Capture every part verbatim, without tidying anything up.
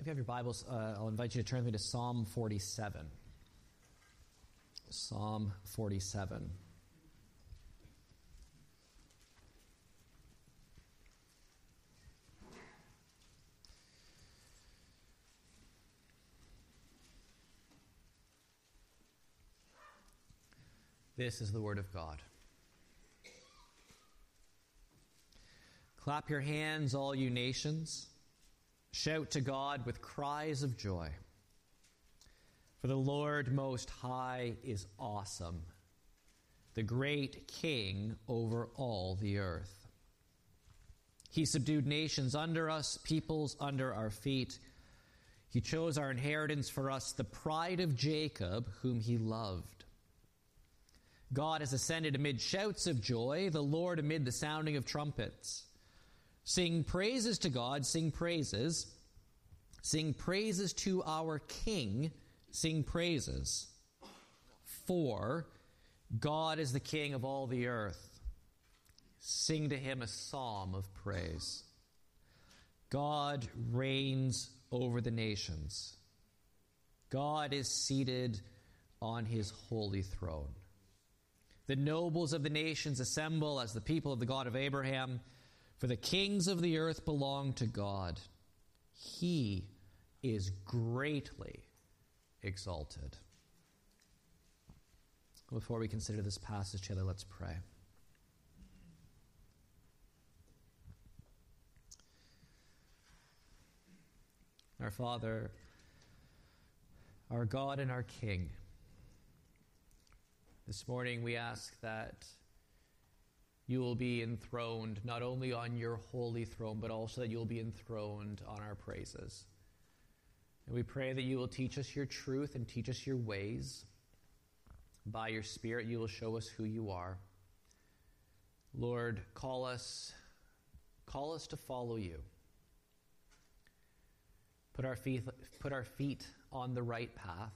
you have your Bibles, uh, I'll invite you to turn with me to Psalm forty-seven. Psalm forty-seven. This is the word of God. Clap your hands, all you nations. Shout to God with cries of joy. For the Lord Most High is awesome, the great King over all the earth. He subdued nations under us, peoples under our feet. He chose our inheritance for us, the pride of Jacob, whom he loved. God has ascended amid shouts of joy, the Lord amid the sounding of trumpets. Sing praises to God, sing praises. Sing praises to our King, sing praises. For God is the King of all the earth. Sing to him a psalm of praise. God reigns over the nations. God is seated on his holy throne. The nobles of the nations assemble as the people of the God of Abraham. For the kings of the earth belong to God. He is greatly exalted. Before we consider this passage together, let's pray. Our Father, our God and our King, this morning we ask that you will be enthroned not only on your holy throne, but also that you will be enthroned on our praises. And we pray that you will teach us your truth and teach us your ways. By your Spirit, you will show us who you are. Lord, call us, call us to follow you. Put our feet, put our feet on the right path.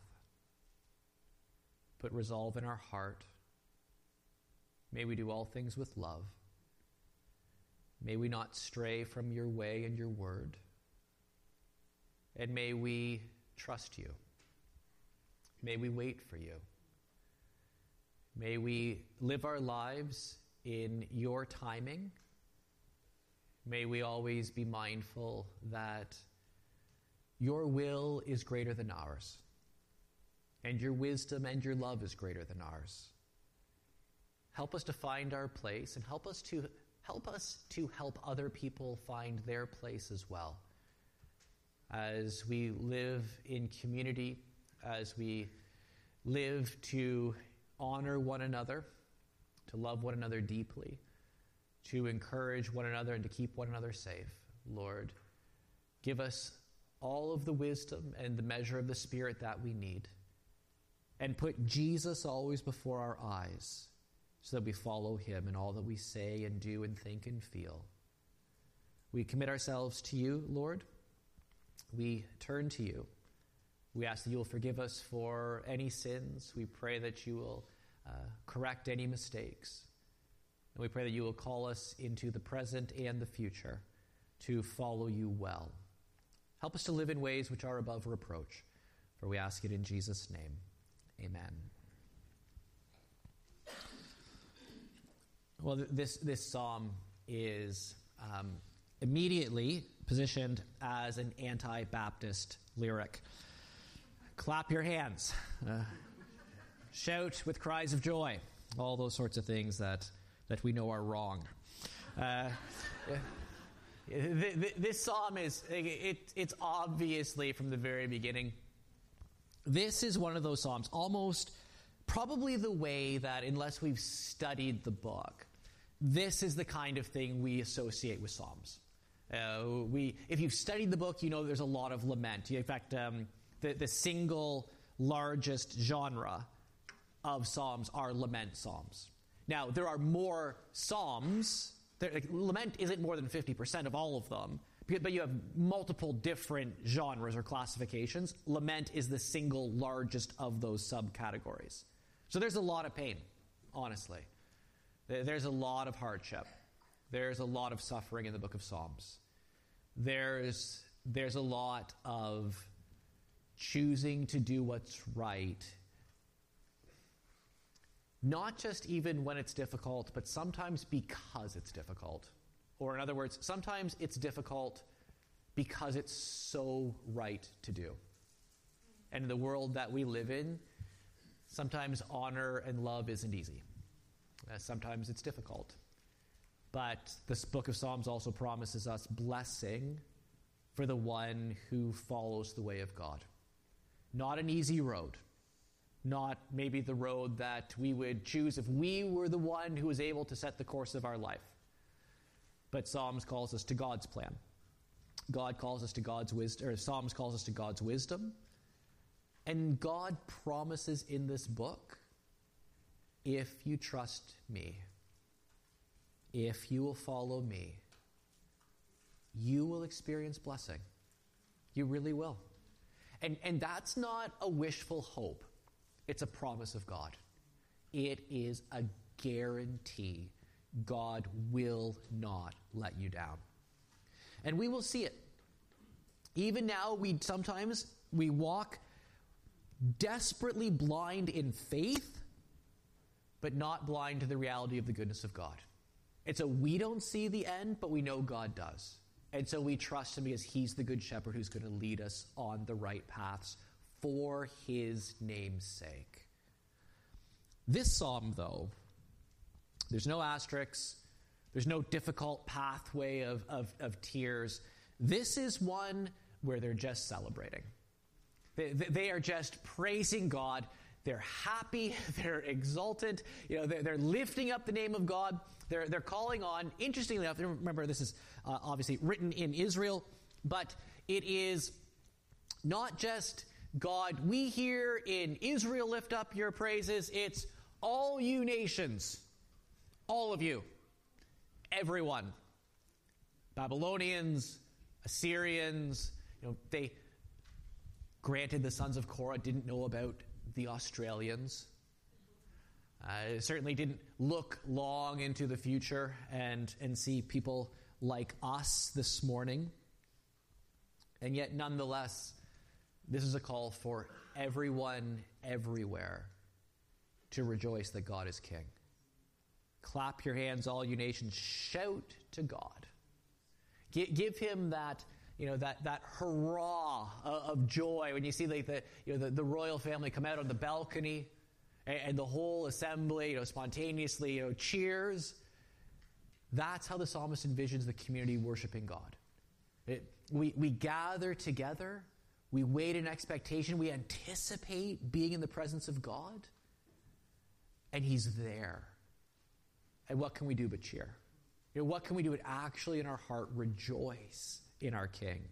Put resolve in our heart. May we do all things with love. May we not stray from your way and your word. And may we trust you. May we wait for you. May we live our lives in your timing. May we always be mindful that your will is greater than ours, and your wisdom and your love is greater than ours. Help us to find our place, and help us to help us to help other people find their place as well. As we live in community, as we live to honor one another, to love one another deeply, to encourage one another and to keep one another safe, Lord, give us all of the wisdom and the measure of the Spirit that we need, and put Jesus always before our eyes, so that we follow him in all that we say and do and think and feel. We commit ourselves to you, Lord. We turn to you. We ask that you will forgive us for any sins. We pray that you will uh, correct any mistakes. And we pray that you will call us into the present and the future to follow you well. Help us to live in ways which are above reproach. For we ask it in Jesus' name. Amen. Well, this, this psalm is um, immediately positioned as an anti-Baptist lyric. Clap your hands. Uh, shout with cries of joy. All those sorts of things that, that we know are wrong. Uh, this psalm is, it, it's obviously from the very beginning. This is one of those psalms, almost probably the way that, unless we've studied the book, this is the kind of thing we associate with Psalms. Uh, we, if you've studied the book, you know there's a lot of lament. In fact, um, the, the single largest genre of Psalms are lament Psalms. Now, there are more Psalms. There, like, lament isn't more than fifty percent of all of them, but you have multiple different genres or classifications. Lament is the single largest of those subcategories. So there's a lot of pain, honestly. There's a lot of hardship. There's a lot of suffering in the book of Psalms. There's there's a lot of choosing to do what's right, not just even when it's difficult, but sometimes because it's difficult. Or in other words, sometimes it's difficult because it's so right to do. And in the world that we live in, sometimes honor and love isn't easy. Uh, sometimes it's difficult. But this book of Psalms also promises us blessing for the one who follows the way of God. Not an easy road. Not maybe the road that we would choose if we were the one who was able to set the course of our life. But Psalms calls us to God's plan. God calls us to God's wisdom, or Psalms calls us to God's wisdom. And God promises in this book, if you trust me, if you will follow me, you will experience blessing. You really will. And, and that's not a wishful hope. It's a promise of God. It is a guarantee. God will not let you down. And we will see it. Even now, we sometimes we walk desperately blind in faith, but not blind to the reality of the goodness of God. It's a we don't see the end, but we know God does. And so we trust him because he's the good shepherd who's going to lead us on the right paths for his name's sake. This psalm, though, there's no asterisks, there's no difficult pathway of, of, of tears. This is one where they're just celebrating. They, they are just praising God. They're happy. They're exultant. You know, they're, they're lifting up the name of God. They're, they're calling on, interestingly enough, remember this is uh, obviously written in Israel, but it is not just God, we here in Israel lift up your praises. It's all you nations, all of you, everyone. Babylonians, Assyrians, you know, they, granted the sons of Korah didn't know about the Australians. Uh, certainly didn't look long into the future and, and see people like us this morning. And yet, nonetheless, this is a call for everyone, everywhere, to rejoice that God is King. Clap your hands, all you nations. Shout to God. G- give him that, you know, that that hurrah of joy when you see like the you know the, the royal family come out on the balcony, and, and the whole assembly, you know, spontaneously, you know, cheers. That's how the psalmist envisions the community worshiping God. It, we we gather together. We wait in expectation. We anticipate being in the presence of God. And he's there. And what can we do but cheer? You know, what can we do but actually in our heart rejoice in our King?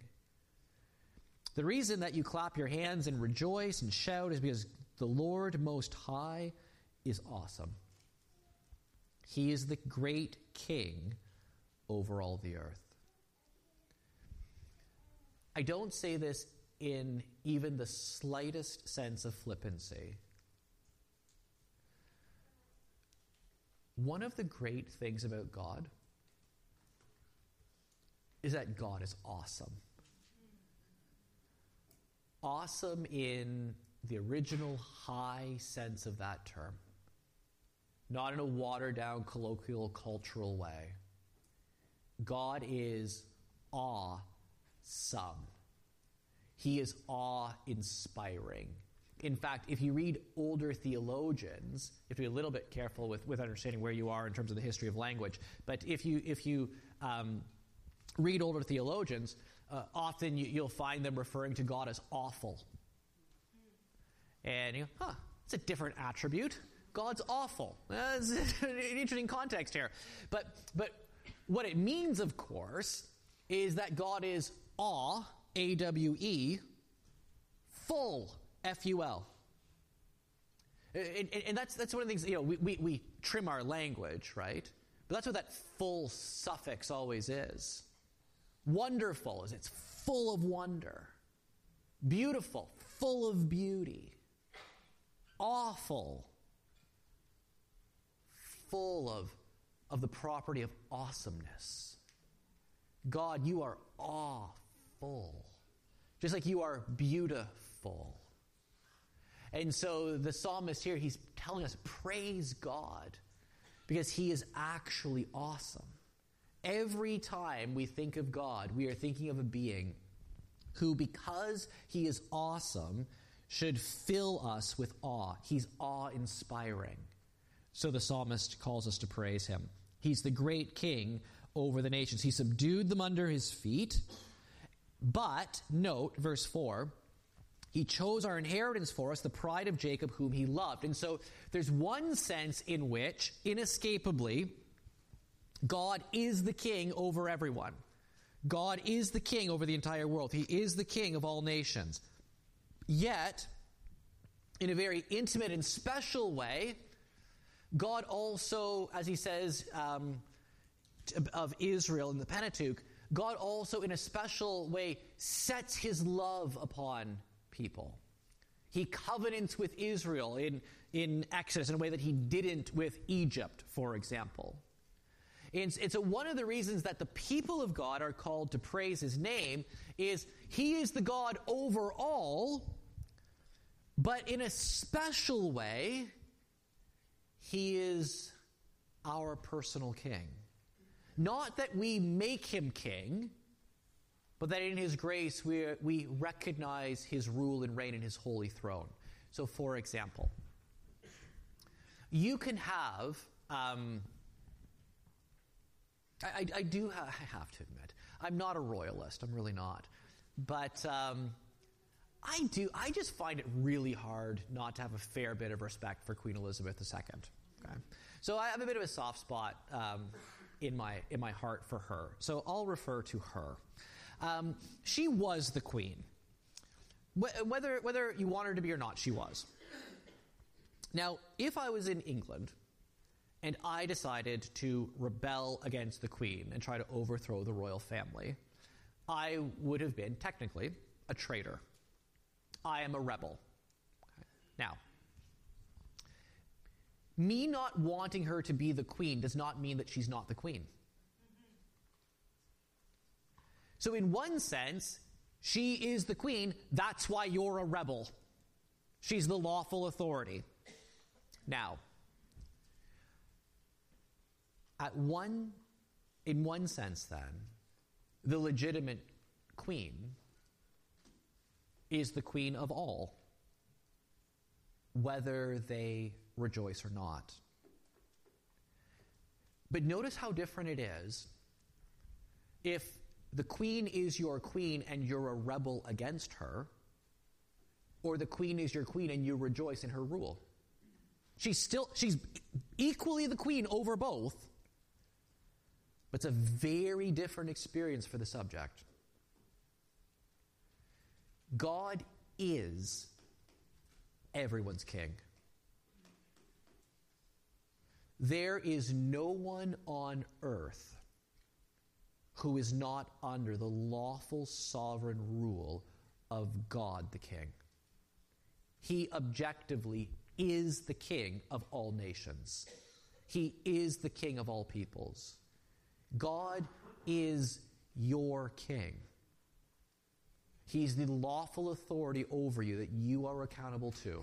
The reason that you clap your hands and rejoice and shout is because the Lord Most High is awesome. He is the great King over all the earth. I don't say this in even the slightest sense of flippancy. One of the great things about God is that God is awesome. Awesome in the original high sense of that term. Not in a watered-down, colloquial, cultural way. God is awesome. He is awe-inspiring. In fact, if you read older theologians, you have to be a little bit careful with, with understanding where you are in terms of the history of language. But if you if you um, read older theologians, uh, often you, you'll find them referring to God as awful. And you go, huh, it's a different attribute. God's awful. That's an interesting context here. But but what it means, of course, is that God is awe, A W E, full, F U L. And, and, and that's that's one of the things, you know, we, we, we trim our language, right? But that's what that full suffix always is. Wonderful is it's full of wonder. Beautiful, full of beauty. Awful, full of, of the property of awesomeness. God, you are awful. just like you are beautiful. And so the psalmist here, he's telling us, praise God, because he is actually awesome. Every time we think of God, we are thinking of a being who, because he is awesome, should fill us with awe. He's awe-inspiring. So the psalmist calls us to praise him. He's the great king over the nations. He subdued them under his feet. But, note, verse four, he chose our inheritance for us, the pride of Jacob, whom he loved. And so there's one sense in which, inescapably, God is the king over everyone. God is the king over the entire world. He is the king of all nations. Yet, in a very intimate and special way, God also, as he says um, of Israel in the Pentateuch, God also in a special way sets his love upon people. He covenants with Israel in, in Exodus in a way that he didn't with Egypt, for example. And, and so one of the reasons that the people of God are called to praise his name is he is the God over all, but in a special way, he is our personal king. Not that we make him king, but that in his grace we, we recognize his rule and reign in his holy throne. So, for example, you can have, um, I, I do ha- I have to admit, I'm not a royalist, I'm really not. But um, I do, I just find it really hard not to have a fair bit of respect for Queen Elizabeth the Second. Okay? So I have a bit of a soft spot um, in my in my heart for her. So I'll refer to her. Um, she was the queen. Wh- whether whether you want her to be or not, she was. Now, if I was in England and I decided to rebel against the queen and try to overthrow the royal family, I would have been, technically, a traitor. I am a rebel. Okay. Now, me not wanting her to be the queen does not mean that she's not the queen. So in one sense, she is the queen. That's why you're a rebel. She's the lawful authority. Now, at one, in one sense then, the legitimate queen is the queen of all, whether they rejoice or not. But notice how different it is if the queen is your queen and you're a rebel against her, or the queen is your queen and you rejoice in her rule. She's still, she's equally the queen over both, but it's a very different experience for the subject. God is everyone's king. There is no one on earth who is not under the lawful sovereign rule of God the King. He objectively is the king of all nations. He is the king of all peoples. God is your king. He's the lawful authority over you that you are accountable to.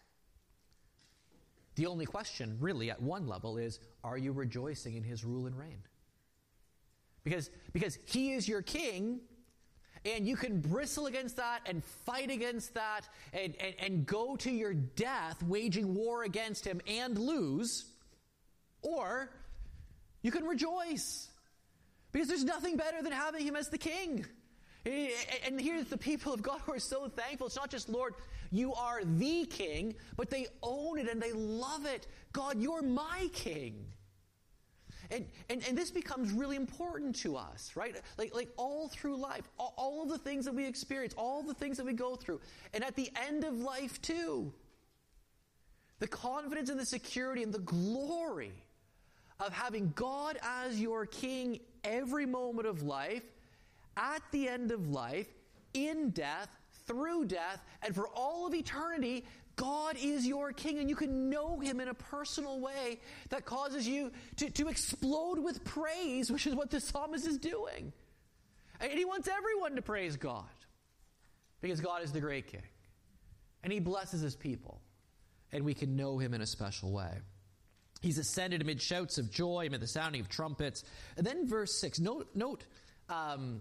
The only question, really, at one level is, are you rejoicing in his rule and reign? Because, because he is your king, and you can bristle against that and fight against that and, and, and go to your death waging war against him and lose, or you can rejoice because there's nothing better than having him as the king. And here's the people of God who are so thankful. It's not just, Lord, you are the king, but they own it and they love it. God, you're my king. And, and, and this becomes really important to us, right? Like, like all through life, all, all of the things that we experience, all the things that we go through, and at the end of life too. The confidence and the security and the glory of having God as your king every moment of life, at the end of life, in death, through death, and for all of eternity, God is your king, and you can know him in a personal way that causes you to, to explode with praise, which is what the psalmist is doing. And he wants everyone to praise God. Because God is the great King. And he blesses his people. And we can know him in a special way. He's ascended amid shouts of joy, amid the sounding of trumpets. And then verse six. Note, note, um,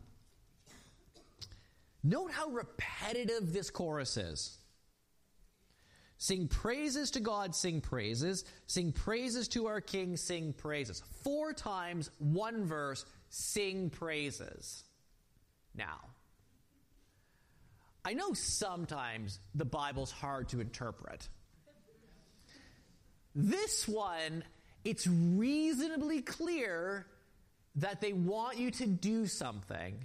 note how repetitive this chorus is. Sing praises to God, sing praises. Sing praises to our King, sing praises. Four times, one verse, sing praises. Now, I know sometimes the Bible's hard to interpret. This one, it's reasonably clear that they want you to do something.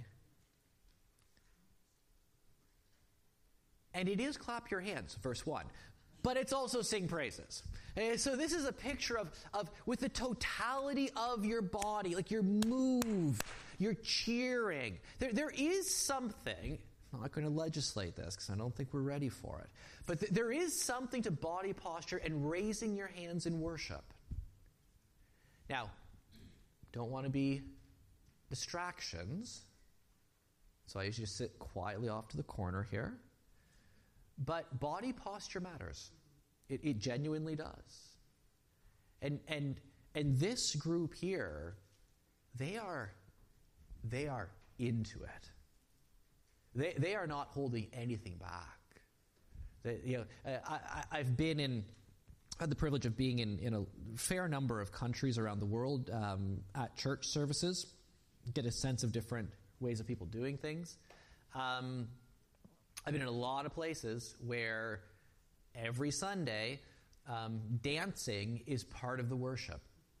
And it is clap your hands, verse one. But it's also sing praises. And so this is a picture of, of with the totality of your body, like your move, you're cheering. There, there is something, I'm not going to legislate this because I don't think we're ready for it, but th- there is something to body posture and raising your hands in worship. Now, don't want to be distractions, so I usually just sit quietly off to the corner here. But body posture matters. It, it genuinely does. And and and this group here, they are they are into it. They they are not holding anything back. They, you know, I, I, I've been in, had the privilege of being in, in a fair number of countries around the world um, at church services, get a sense of different ways of people doing things. Um, I've been in a lot of places where every Sunday, um, dancing is part of the worship.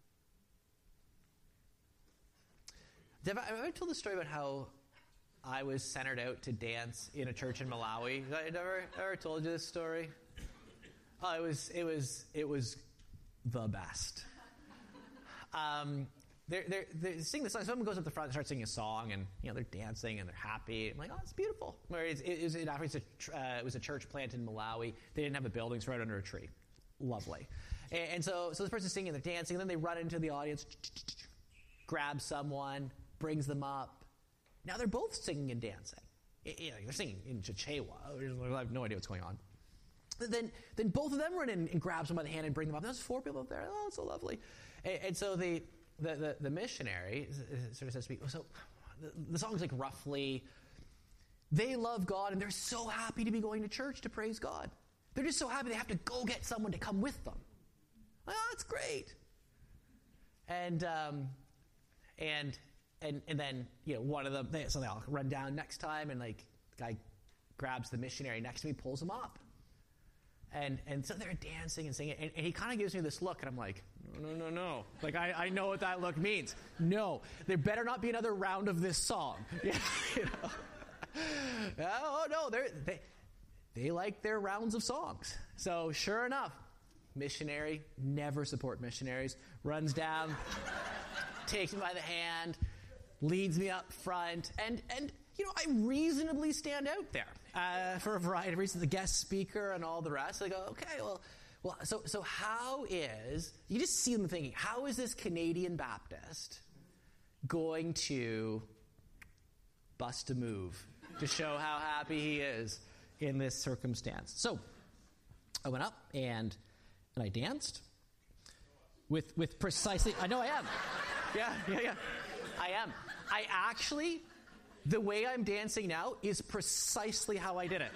Have I, have I told the story about how I was centered out to dance in a church in Malawi? Have I ever, ever told you this story? Oh, it was it was it was the best. Um, they're, they're, they sing the song. Someone goes up the front and starts singing a song, and you know they're dancing and they're happy. I'm like, oh, it's beautiful. It, it, was, it, was a, uh, it was a church planted in Malawi. They didn't have a building, so right under a tree. Lovely. And, and so, so this person's singing, they're dancing, and then they run into the audience, grab someone, brings them up. Now they're both singing and dancing. You know, they're singing in Chichewa. I have no idea what's going on. Then, then both of them run in and grab them by the hand and bring them up. There's four people up there. Oh, it's so lovely. And, and so the, the, the, the missionary sort of says to me, so the, the song's like roughly, they love God and they're so happy to be going to church to praise God. They're just so happy they have to go get someone to come with them. Oh, that's great. And um, and and and then you know one of them, they, so they all run down next time, and like the guy grabs the missionary next to me, pulls him up. And and so they're dancing and singing, and, and he kind of gives me this look, and I'm like, no, no, no, no. Like, I, I know what that look means. No, there better not be another round of this song. Yeah, you know? Oh, no, they're, they they like their rounds of songs. So sure enough, missionary, never support missionaries, runs down, takes me by the hand, leads me up front, and and you know, I reasonably stand out there uh, for a variety of reasons. The guest speaker and all the rest. I go, okay, well, well. So, so how is you just see them thinking? How is this Canadian Baptist going to bust a move to show how happy he is in this circumstance? So, I went up and and I danced with with precisely. I know I am. Yeah, yeah, yeah. I am. I actually. The way I'm dancing now is precisely how I did it.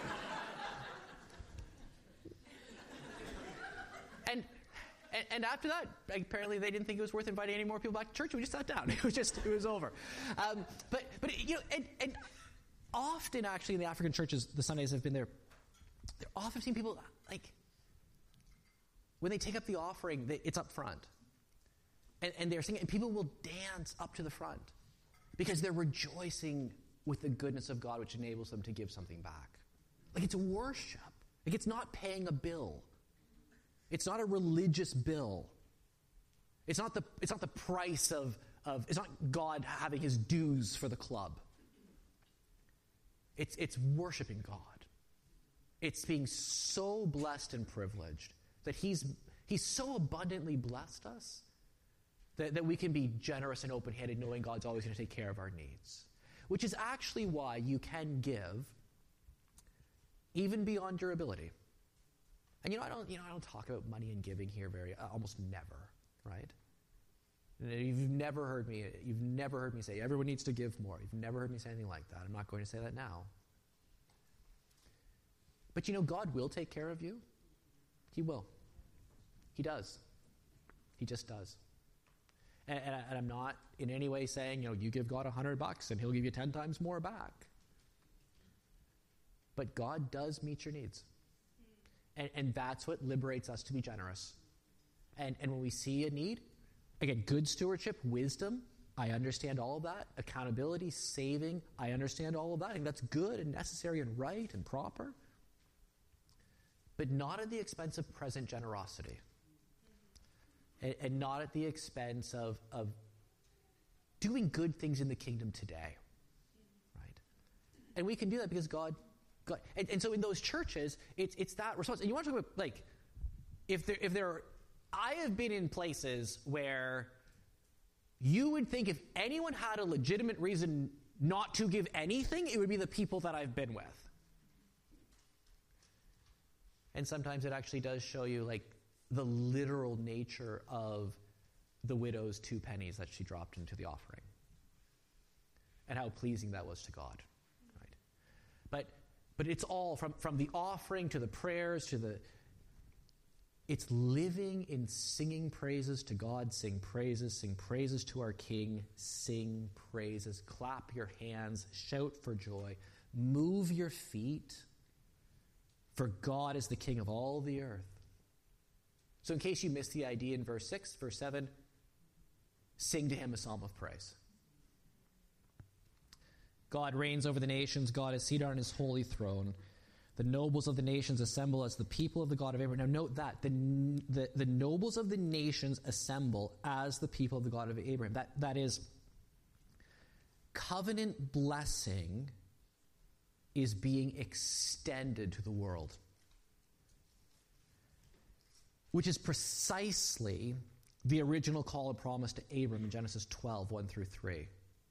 and, and and after that, apparently they didn't think it was worth inviting any more people back to church. We just sat down. It was just, it was over. Um, but, but you know, and, and often actually in the African churches, the Sundays I've been there, they're often seeing people, like, when they take up the offering, they, it's up front. And, and they're singing, and people will dance up to the front. Because they're rejoicing with the goodness of God, which enables them to give something back. Like, it's worship. Like, it's not paying a bill. It's not a religious bill. It's not the, it's not the price of, of, it's not God having his dues for the club. It's, it's worshiping God. It's being so blessed and privileged that he's, he's so abundantly blessed us That, that we can be generous and open-handed, knowing God's always going to take care of our needs. Which is actually why you can give even beyond your ability. And you know, I don't, you know, I don't talk about money and giving here very, uh, almost never, right? You've never heard me, you've never heard me say, everyone needs to give more. You've never heard me say anything like that. I'm not going to say that now. But you know, God will take care of you. He will. He does. He just does. And, and, I, and I'm not in any way saying, you know, you give God a hundred bucks and he'll give you ten times more back. But God does meet your needs. And, and that's what liberates us to be generous. And, and when we see a need, again, good stewardship, wisdom, I understand all of that. Accountability, saving, I understand all of that. I think that's good and necessary and right and proper. But not at the expense of present generosity. And, and not at the expense of, of doing good things in the kingdom today. Right? And we can do that because God, God and, and so in those churches, it's it's that response. And you want to talk about, like, if there if there are, I have been in places where you would think if anyone had a legitimate reason not to give anything, it would be the people that I've been with. And sometimes it actually does show you, like, the literal nature of the widow's two pennies that she dropped into the offering. And how pleasing that was to God. Right? But but it's all from, from the offering to the prayers to the... It's living in singing praises to God. Sing praises. Sing praises to our King. Sing praises. Clap your hands. Shout for joy. Move your feet. For God is the King of all the earth. So in case you missed the idea in verse six, verse seven, sing to him a psalm of praise. God reigns over the nations. God is seated on his holy throne. The nobles of the nations assemble as the people of the God of Abraham. Now note that. The, the, the nobles of the nations assemble as the people of the God of Abraham. That, that is, covenant blessing is being extended to the world. Which is precisely the original call and promise to Abram in Genesis twelve, one through three.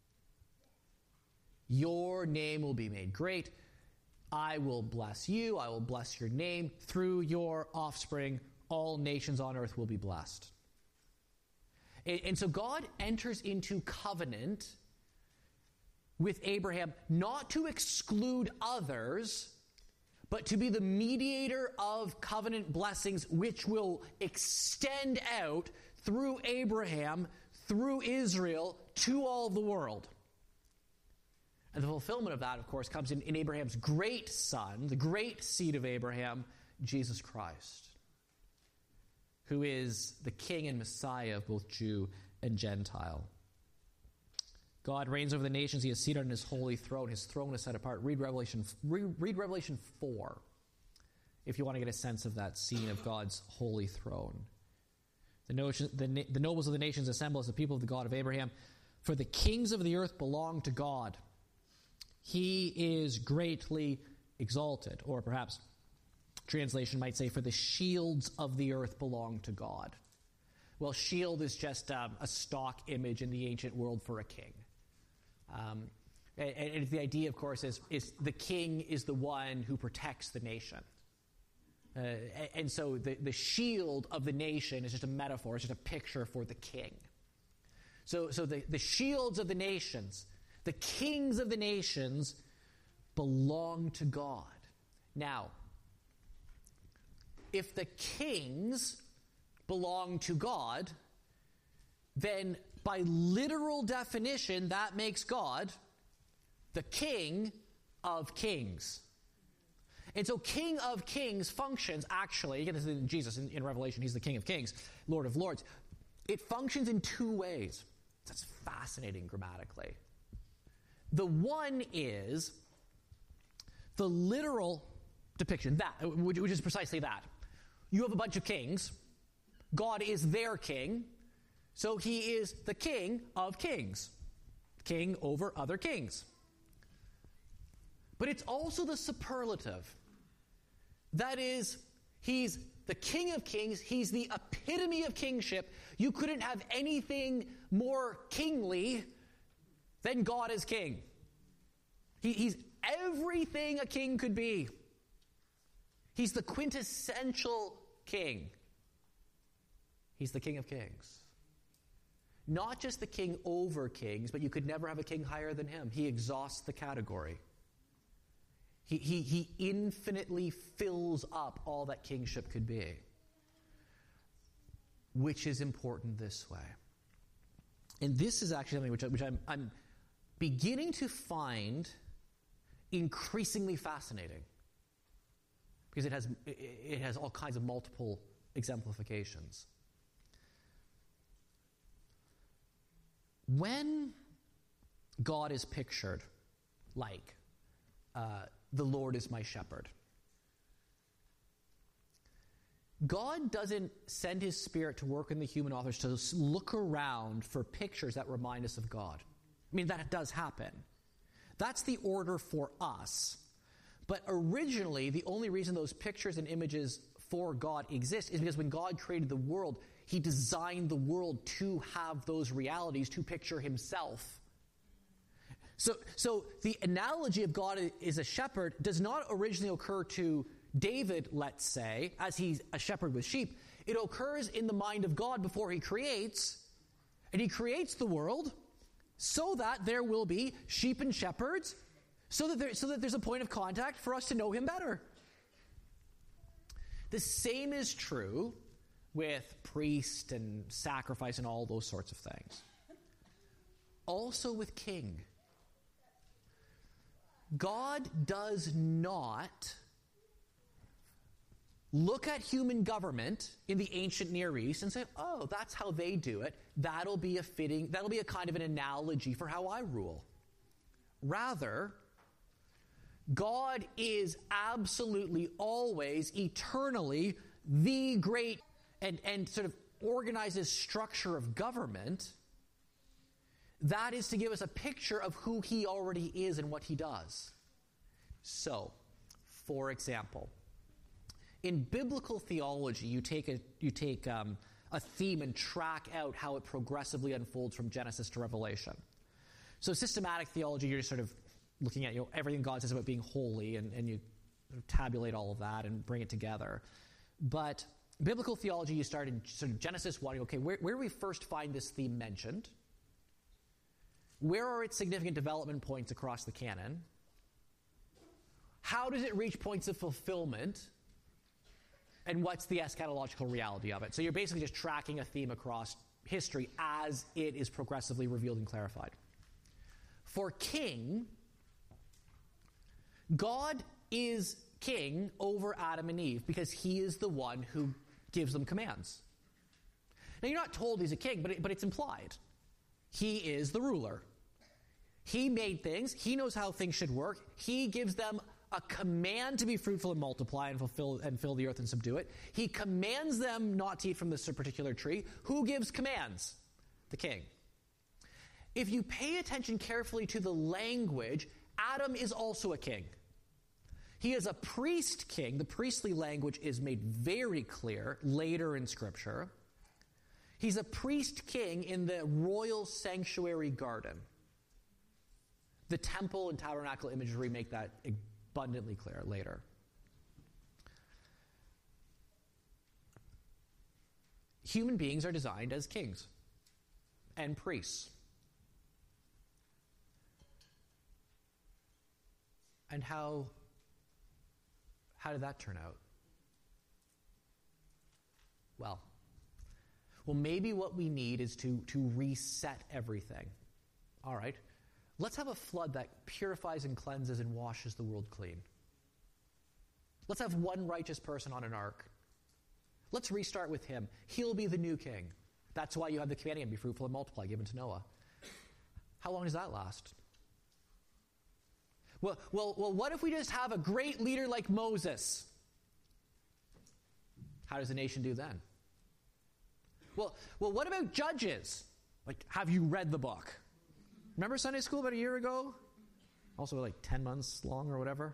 Your name will be made great. I will bless you. I will bless your name. Through your offspring, all nations on earth will be blessed. And, and so God enters into covenant with Abraham, not to exclude others, but to be the mediator of covenant blessings, which will extend out through Abraham, through Israel, to all the world. And the fulfillment of that, of course, comes in, in Abraham's great son, the great seed of Abraham, Jesus Christ, who is the King and Messiah of both Jew and Gentile. God reigns over the nations. He is seated on his holy throne. His throne is set apart. Read Revelation, read, read Revelation four if you want to get a sense of that scene of God's holy throne. The, notion, the, the nobles of the nations assemble as the people of the God of Abraham. For the kings of the earth belong to God. He is greatly exalted. Or perhaps translation might say, for the shields of the earth belong to God. Well, shield is just um, a stock image in the ancient world for a king. Um, and, and the idea, of course, is, is the king is the one who protects the nation. Uh, and, and so the, the shield of the nation is just a metaphor, it's just a picture for the king. So, so the, the shields of the nations, the kings of the nations belong to God. Now, if the kings belong to God, then by literal definition, that makes God the King of Kings. And so King of Kings functions actually, again, this is in Jesus in, in Revelation, he's the King of Kings, Lord of Lords. It functions in two ways. That's fascinating grammatically. The one is the literal depiction, that, which is precisely that. You have a bunch of kings. God is their king. So he is the King of Kings. King over other kings. But it's also the superlative. That is, he's the King of Kings. He's the epitome of kingship. You couldn't have anything more kingly than God as king. He, he's everything a king could be. He's the quintessential king. He's the King of Kings. Not just the king over kings, but you could never have a king higher than him. He exhausts the category. He, he, he infinitely fills up all that kingship could be, which is important this way. And this is actually something which, which I'm, I'm beginning to find increasingly fascinating, because it has, it has all kinds of multiple exemplifications. When God is pictured like uh, the Lord is my shepherd, God doesn't send his Spirit to work in the human authors to look around for pictures that remind us of God. I mean, that does happen. That's the order for us. But originally, the only reason those pictures and images for God exist is because when God created the world, he designed the world to have those realities, to picture himself. So, so the analogy of God is a shepherd does not originally occur to David, let's say, as he's a shepherd with sheep. It occurs in the mind of God before he creates, and he creates the world so that there will be sheep and shepherds, so that there, so that there's a point of contact for us to know him better. The same is true with priest and sacrifice and all those sorts of things. Also with king. God does not look at human government in the ancient Near East and say, oh, that's how they do it. That'll be a fitting, that'll be a kind of an analogy for how I rule. Rather, God is absolutely always, eternally, the great and, and sort of organizes structure of government. That is to give us a picture of who he already is and what he does. So, for example, in biblical theology, you take a you take um, a theme and track out how it progressively unfolds from Genesis to Revelation. So, systematic theology, you're just sort of looking at, you know, everything God says about being holy, and, and you tabulate all of that and bring it together. But biblical theology, you start in sort of Genesis one. Okay, where, where do we first find this theme mentioned? Where are its significant development points across the canon? How does it reach points of fulfillment? And what's the eschatological reality of it? So you're basically just tracking a theme across history as it is progressively revealed and clarified. For king, God is king over Adam and Eve because he is the one who gives them commands. Now, you're not told he's a king, but, it, but it's implied. He is the ruler. He made things. He knows how things should work. He gives them a command to be fruitful and multiply and fulfill and fill the earth and subdue it. He commands them not to eat from this particular tree. Who gives commands? The king. If you pay attention carefully to the language, Adam is also a king. He is a priest king. The priestly language is made very clear later in Scripture. He's a priest king in the royal sanctuary garden. The temple and tabernacle imagery make that abundantly clear later. Human beings are designed as kings and priests. And how, how did that turn out? Well, well, maybe what we need is to, to reset everything. All right. Let's have a flood that purifies and cleanses and washes the world clean. Let's have one righteous person on an ark. Let's restart with him. He'll be the new king. That's why you have the command, be fruitful and multiply, given to Noah. How long does that last? Well, well, well, what if we just have a great leader like Moses? How does the nation do then? Well, well, what about judges? Like, have you read the book? Remember Sunday school about a year ago? Also like ten months long or whatever.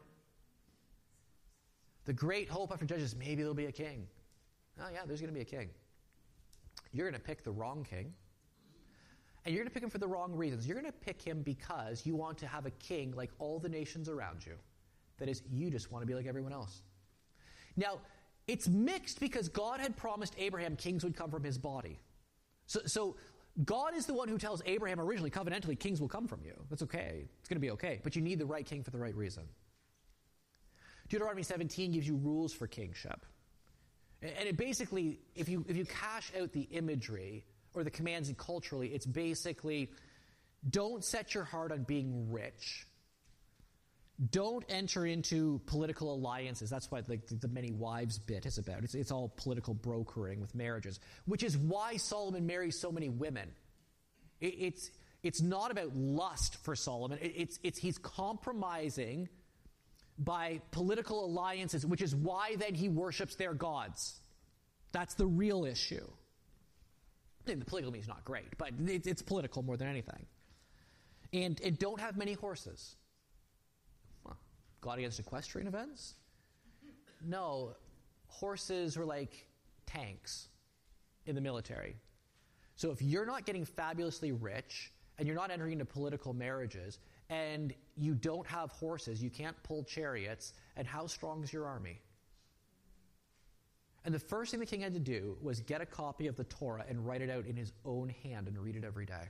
The great hope after judges, maybe there'll be a king. Oh yeah, there's going to be a king. You're going to pick the wrong king. And you're going to pick him for the wrong reasons. You're going to pick him because you want to have a king like all the nations around you. That is, you just want to be like everyone else. Now, it's mixed because God had promised Abraham kings would come from his body. So, so God is the one who tells Abraham originally, covenantally, kings will come from you. That's okay. It's going to be okay. But you need the right king for the right reason. Deuteronomy seventeen gives you rules for kingship. And it basically, if you if you cash out the imagery or the commands culturally, it's basically, don't set your heart on being rich. Don't enter into political alliances. That's what like, the, the many wives bit is about. It's, it's all political brokering with marriages, which is why Solomon marries so many women. It, it's, it's not about lust for Solomon. It, it's, it's, he's compromising by political alliances, which is why then he worships their gods. That's the real issue. The polygamy is not great, but it, it's political more than anything. And, and don't have many horses. Well, God against equestrian events? No, horses are like tanks in the military. So if you're not getting fabulously rich and you're not entering into political marriages and you don't have horses, you can't pull chariots, and how strong is your army? And the first thing the king had to do was get a copy of the Torah and write it out in his own hand and read it every day.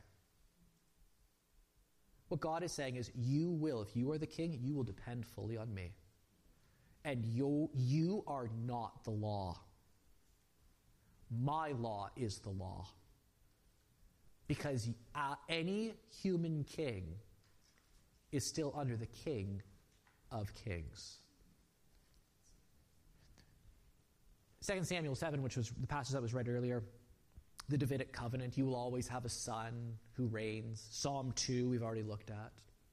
What God is saying is, you will, if you are the king, you will depend fully on me. And you, you are not the law. My law is the law. Because uh, any human king is still under the King of Kings. Second Samuel seven, which was the passage that was read earlier, the Davidic covenant, you will always have a son who reigns. Psalm two, we've already looked at.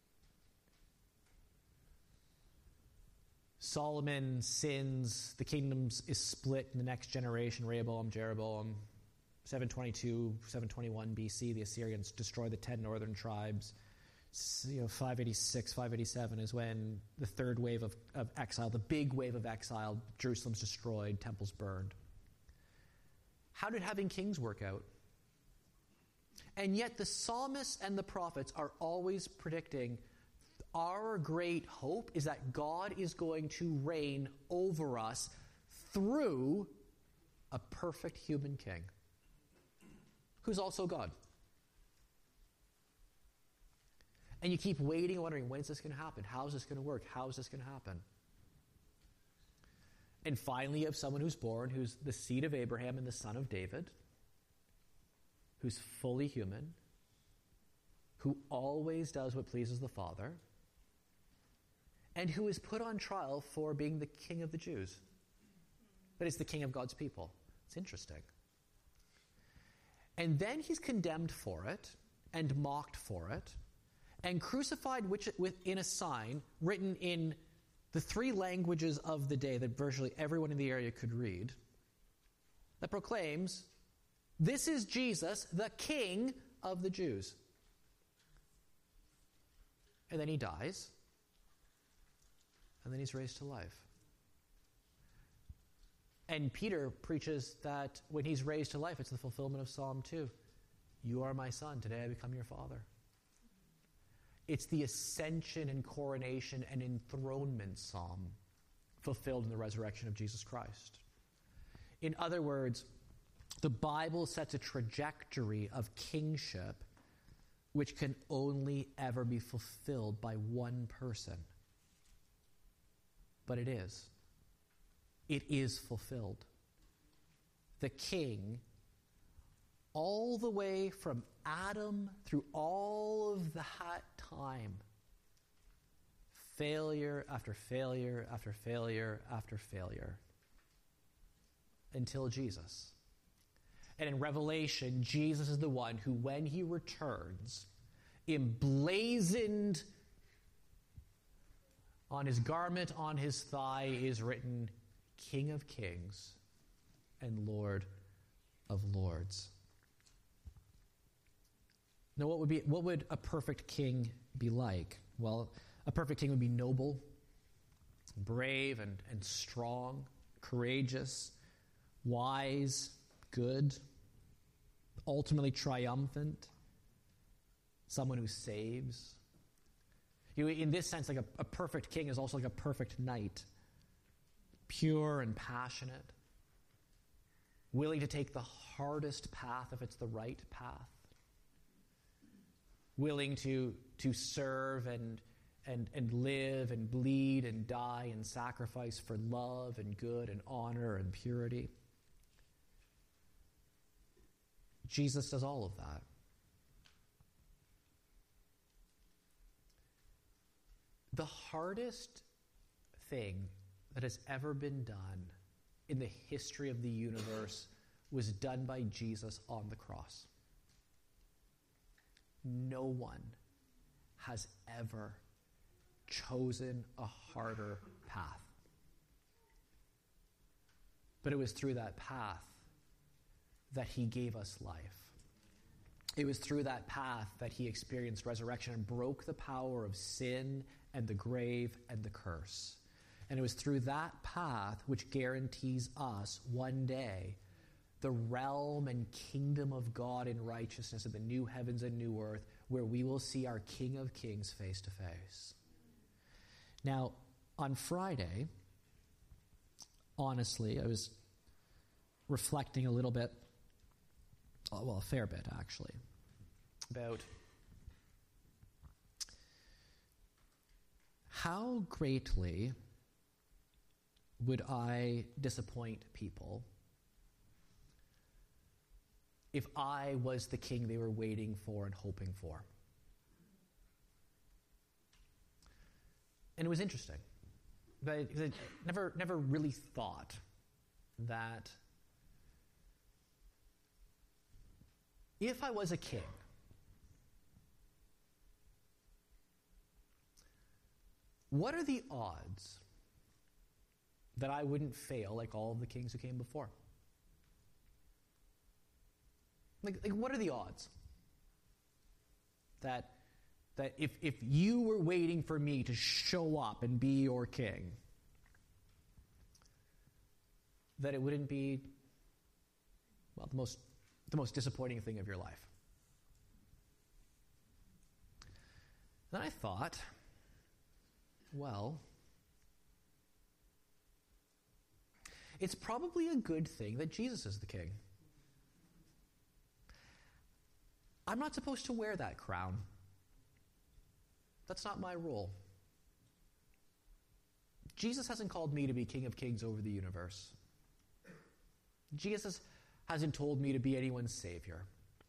Solomon sins, the kingdom is split in the next generation, Rehoboam, Jeroboam. seven twenty-two, seven twenty-one B C, the Assyrians destroy the ten northern tribes. You know, five eighty-six, five eighty-seven is when the third wave of, of exile, the big wave of exile, Jerusalem's destroyed, temples burned. How did having kings work out? And yet the psalmists and the prophets are always predicting our great hope is that God is going to reign over us through a perfect human king who's also God. And you keep waiting and wondering, when's this going to happen? How is this going to work? How is this going to happen? And finally, you have someone who's born, who's the seed of Abraham and the son of David, who's fully human, who always does what pleases the Father, and who is put on trial for being the king of the Jews. But it's the king of God's people. It's interesting. And then he's condemned for it and mocked for it and crucified which, within a sign written in the three languages of the day that virtually everyone in the area could read that proclaims, this is Jesus, the King of the Jews. And then he dies. And then he's raised to life. And Peter preaches that when he's raised to life, it's the fulfillment of Psalm two. You are my son, today I become your father. It's the ascension and coronation and enthronement psalm fulfilled in the resurrection of Jesus Christ. In other words, the Bible sets a trajectory of kingship which can only ever be fulfilled by one person. But it is. It is fulfilled. The king, all the way from Adam through all of that time, failure after failure after failure after failure, until Jesus. And in Revelation, Jesus is the one who, when he returns, emblazoned on his garment, on his thigh, is written, King of Kings and Lord of Lords. Now, what would be what would a perfect king be like? Well, a perfect king would be noble, brave and, and strong, courageous, wise, good, ultimately triumphant, someone who saves. You know, in this sense, like a, a perfect king is also like a perfect knight. pure and passionate, willing to take the hardest path if it's the right path, willing to, to serve and, and, and live and bleed and die and sacrifice for love and good and honor and purity. Jesus does all of that. The hardest thing that has ever been done in the history of the universe was done by Jesus on the cross. No one has ever chosen a harder path. But it was through that path that he gave us life. It was through that path that he experienced resurrection and broke the power of sin and the grave and the curse. And it was through that path which guarantees us one day the realm and kingdom of God in righteousness of the new heavens and new earth, where we will see our King of Kings face to face. Now, on Friday, honestly, I was reflecting a little bit, well, a fair bit actually, about how greatly would I disappoint people if I was the king they were waiting for and hoping for? And it was interesting. But I never, never really thought that if I was a king, what are the odds that I wouldn't fail like all of the kings who came before? Like, like what are the odds that that if, if you were waiting for me to show up and be your king, that it wouldn't be, well, the most the most disappointing thing of your life? Then I thought, well, it's probably a good thing that Jesus is the king. I'm not supposed to wear that crown. That's not my role. Jesus hasn't called me to be King of Kings over the universe. Jesus hasn't told me to be anyone's savior.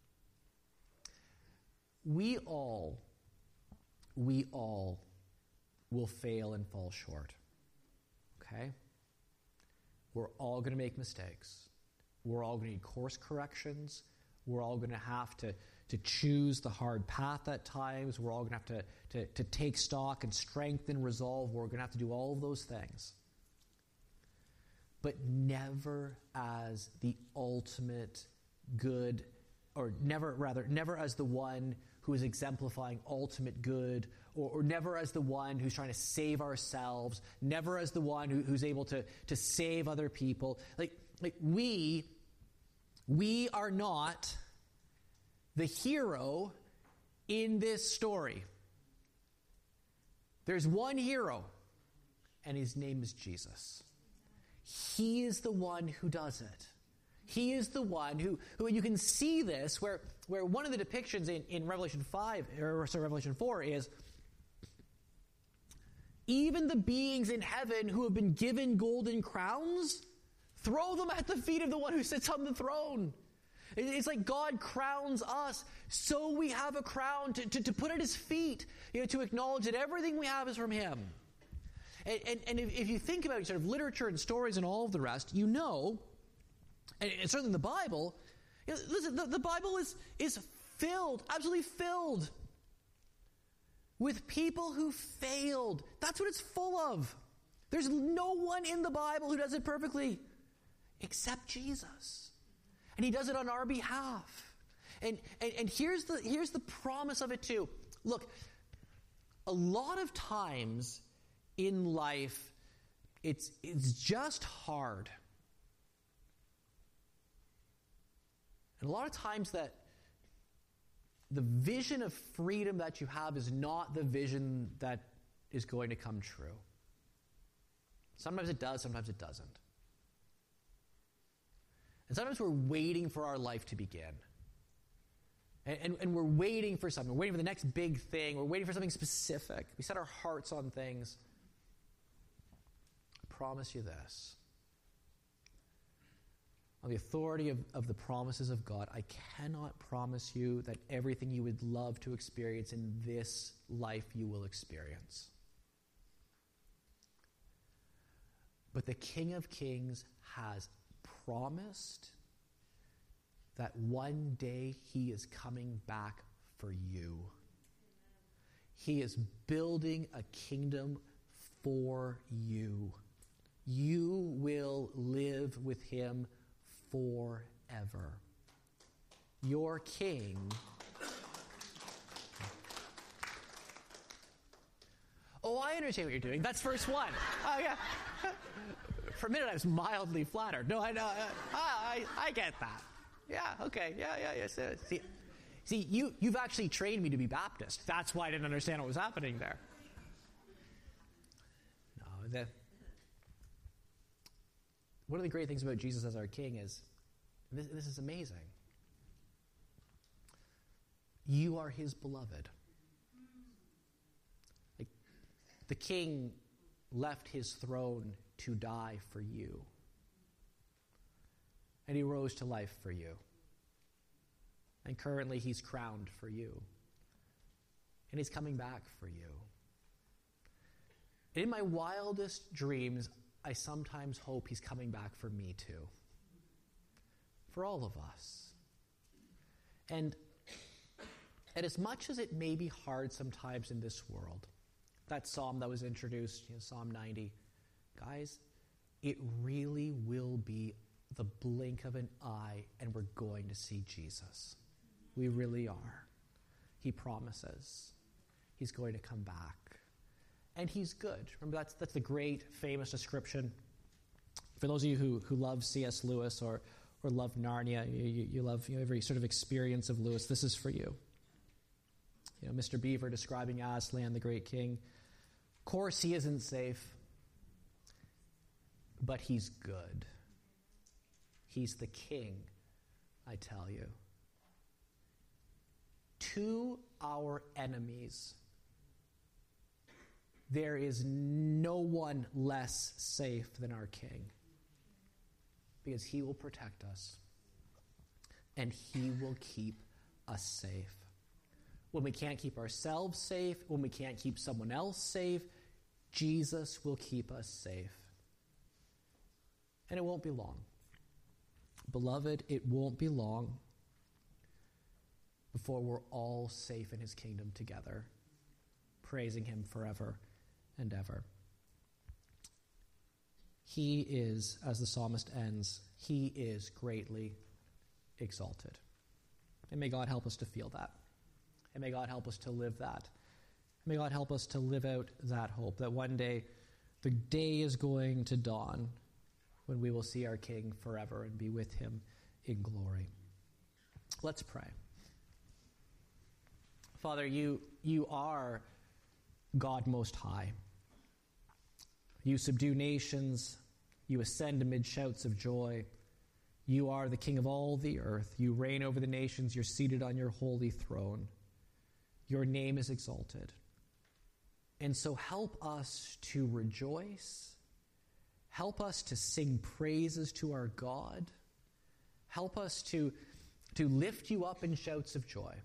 We all, we all will fail and fall short. Okay? We're all going to make mistakes. We're all going to need course corrections. We're all going to have to, to choose the hard path at times. We're all going to have to, to, to take stock and strengthen resolve. We're going to have to do all of those things. But never as the ultimate good, or never, rather, never as the one who is exemplifying ultimate good, or, or never as the one who's trying to save ourselves, never as the one who, who's able to, to save other people. Like, like we, we are not the hero in this story. There's one hero, and his name is Jesus. He is the one who does it. He is the one who, who you can see this, where, where one of the depictions in, in Revelation five, or sorry, Revelation four is, even the beings in heaven who have been given golden crowns, throw them at the feet of the one who sits on the throne. It's like God crowns us, so we have a crown to, to, to put at his feet, you know, to acknowledge that everything we have is from him. And, and, and if, if you think about sort of literature and stories and all of the rest, you know, and, and certainly in the Bible, you know, listen, the, the Bible is, is filled, absolutely filled with people who failed. That's what it's full of. There's no one in the Bible who does it perfectly except Jesus. And he does it on our behalf. And, and, and here's the, here's the promise of it too. Look, a lot of times in life, it's, it's just hard. And a lot of times that the vision of freedom that you have is not the vision that is going to come true. Sometimes it does, sometimes it doesn't. And sometimes we're waiting for our life to begin. And, and, and we're waiting for something. We're waiting for the next big thing. We're waiting for something specific. We set our hearts on things. I promise you this. On the authority of, of the promises of God, I cannot promise you that everything you would love to experience in this life you will experience. But the King of Kings has promised that one day he is coming back for you. He is building a kingdom for you. You will live with him forever. Your King. Oh, I understand what you're doing. That's verse one. Oh, yeah. For a minute, I was mildly flattered. No, I know. I, I, I get that. Yeah, okay. Yeah, yeah, yeah. So, see, see you, you've actually trained me to be Baptist. That's why I didn't understand what was happening there. No, the, one of the great things about Jesus as our King is, this, this is amazing. You are his beloved. Like, the King left his throne to die for you. And he rose to life for you. And currently he's crowned for you. And he's coming back for you. In my wildest dreams, I sometimes hope he's coming back for me too. For all of us. And, and as much as it may be hard sometimes in this world, that psalm that was introduced, you know, Psalm ninety, guys, it really will be the blink of an eye and we're going to see Jesus. We really are. He promises. He's going to come back. And he's good. Remember, that's that's the great famous description. For those of you who, who love C S Lewis or, or love Narnia, you, you, you love you know, every sort of experience of Lewis, this is for you. You know, Mister Beaver describing Aslan, the great king. Of course, he isn't safe, but he's good. He's the king, I tell you. To our enemies, there is no one less safe than our King, because he will protect us and he will keep us safe. When we can't keep ourselves safe, when we can't keep someone else safe, Jesus will keep us safe. And it won't be long. Beloved, it won't be long before we're all safe in his kingdom together, praising him forever and ever. He is, as the psalmist ends, he is greatly exalted. And may God help us to feel that. And may God help us to live that. May God help us to live out that hope, that one day the day is going to dawn when we will see our King forever and be with him in glory. Let's pray. Father, you, you are God Most High. You subdue nations. You ascend amid shouts of joy. You are the King of all the earth. You reign over the nations. You're seated on your holy throne. Your name is exalted. And so help us to rejoice. Help us to sing praises to our God. Help us to, to lift you up in shouts of joy.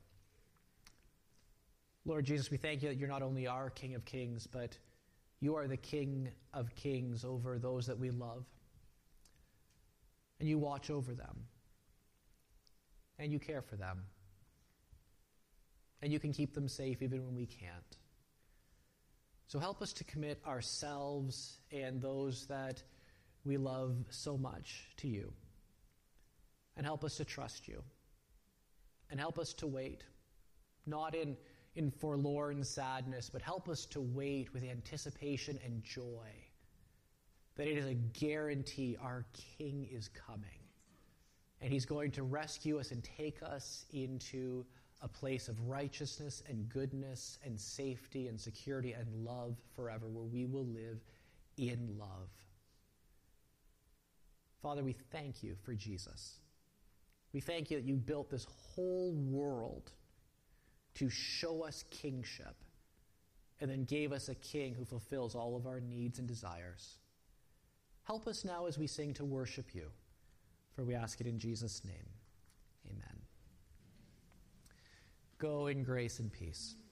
Lord Jesus, we thank you that you're not only our King of Kings, but you are the King of Kings over those that we love. And you watch over them. And you care for them. And you can keep them safe even when we can't. So help us to commit ourselves and those that we love so much to you. And help us to trust you. And help us to wait. Not in, in forlorn sadness, but help us to wait with anticipation and joy. That it is a guarantee our King is coming. And he's going to rescue us and take us into a place of righteousness and goodness and safety and security and love forever, where we will live in love. Father, we thank you for Jesus. We thank you that you built this whole world to show us kingship, and then gave us a king who fulfills all of our needs and desires. Help us now as we sing to worship you, for we ask it in Jesus' name. Amen. Go in grace and peace.